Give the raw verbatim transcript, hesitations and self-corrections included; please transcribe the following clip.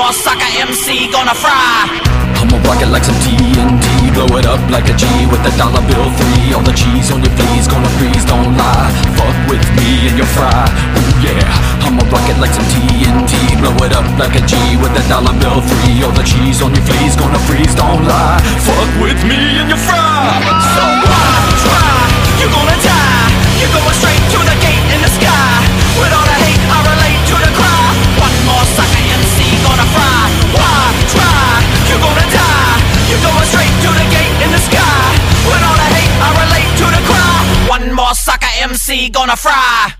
more sucker M C gonna fry. I'ma rock it like some T N T, blow it up like a G with a dollar bill three. All the cheese on your please, gonna freeze, don't lie. Fuck with me and you'll fry, ooh yeah. I'ma rock it like some T N T, blow it up like a G with a dollar bill three. All the cheese on your please, gonna freeze, don't lie. Fuck with me and you'll fry. So why try? You gonna die. You're going straight to the gate in the sky. With all the hate, I relate to the cry. One more sucker M C gonna fry. Why try? You're gonna die. You're going straight to the gate in the sky. With all the hate, I relate to the cry. One more sucker M C gonna fry.